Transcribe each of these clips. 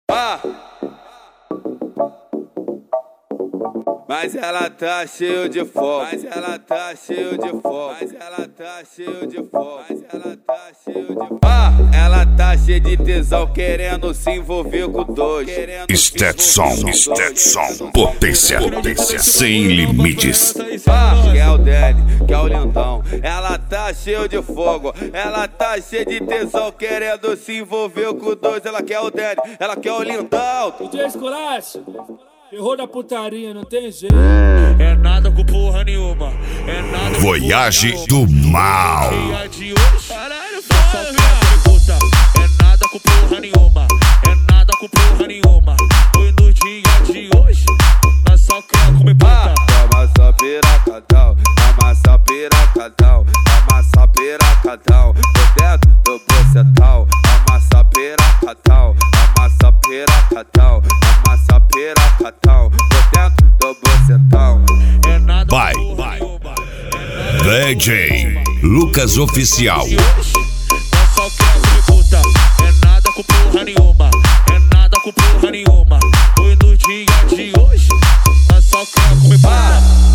Mas ela tá cheio de fogo. Mas ela tá cheio de fogo. Mas ela tá cheio de fogo. Mas ela tá cheio de fogo. Ela tá cheia de tesão, querendo se envolver com dois. Stetson, potência sem limites. Que é o Danny, que é o lindão. Ela tá cheia de fogo. Ela tá cheia de tesão, querendo se envolver com dois. Ela quer o Danny, ela quer o lindão. DJ Esculacho, errou da putaria, não tem jeito. É nada com porra nenhuma. É nada. Voyage do mal. Caralho, foda, puta. É nada com porra nenhuma. É nada com porra nenhuma. Foi no dia de hoje. Nós só quer comer puta. Amassa piracatão, amassa piracatão, amassa piracatão. Por dentro do bocetal. Amassa piracatão, amassa piracatão, amassa piracatão. Por dentro do bocetal. É nada Vai. com porra nenhuma. DJ Lucas Oficial. Nós só quer comer puta. É nada com porra nenhuma. É nada com porra nenhuma. Foi no dia de hoje. Nós só quer comer puta.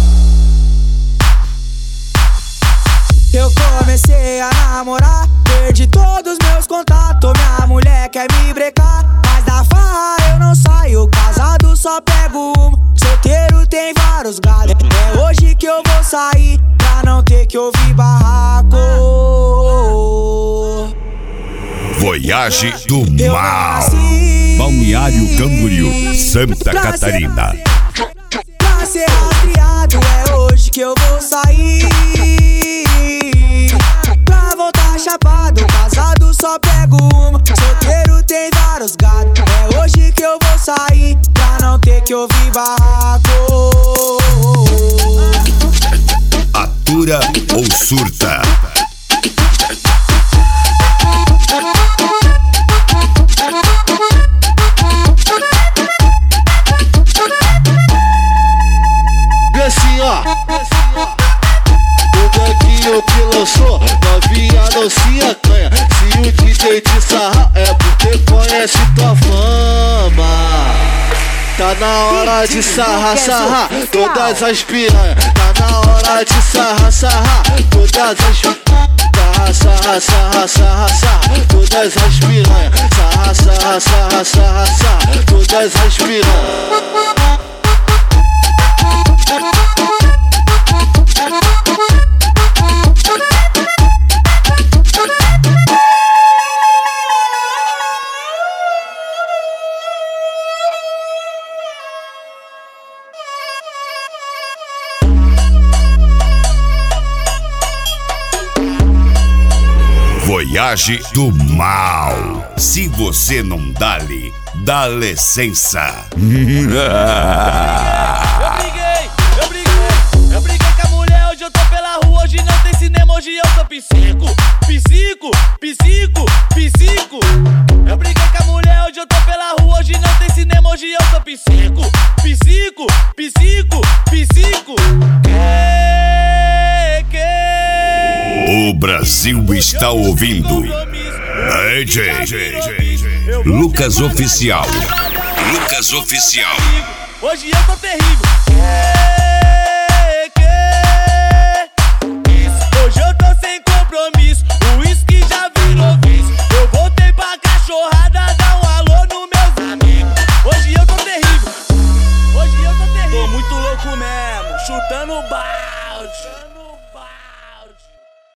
Eu comecei a namorar, perdi todos meus contatos. Minha mulher quer me brecar, mas da farra eu não saio. Casado só pego uma, solteiro tem vários gatos. É hoje que eu vou sair, pra não ter que ouvir barraco. Voyage do Eu mal. nasci Balneário Camboriú, Santa pra Catarina. Pra ser rastreado, é hoje que eu vou sair. Pra voltar chapado, casado só pego uma, solteiro tem vários gatos. É hoje que eu vou sair, pra não ter que ouvir barraco. Atura ou surta? Vê assim, ó. O Danguinho que lançou, novinha não se acanha. Se o DJ te sarra, é porque conhece tua fama. Tá na hora de sarrar, sarrar todas as piranhas. Tá na hora de sarrar, sarrar todas as piranhas. Sarra, sarra, sarra, sarra todas as piranhas. Sarra, sarra, sarra, sarra, sarra todas as piranhas. Voyage do mal. Se você não dá-lhe, dá licença. Eu briguei com a mulher, hoje eu tô pela rua, hoje não tem cinema, hoje eu sou psico. Eu briguei com a mulher, hoje eu tô pela rua, hoje não tem cinema, hoje eu sou psico. O Brasil está ouvindo. DJ Lucas Oficial. Lucas Oficial. Hoje eu tô terrível. Hoje eu tô sem compromisso. O uísque já virou vício. Eu voltei pra cachorrada, dar um alô nos meus amigos. Hoje eu tô terrível. Tô muito louco mesmo, chutando balde.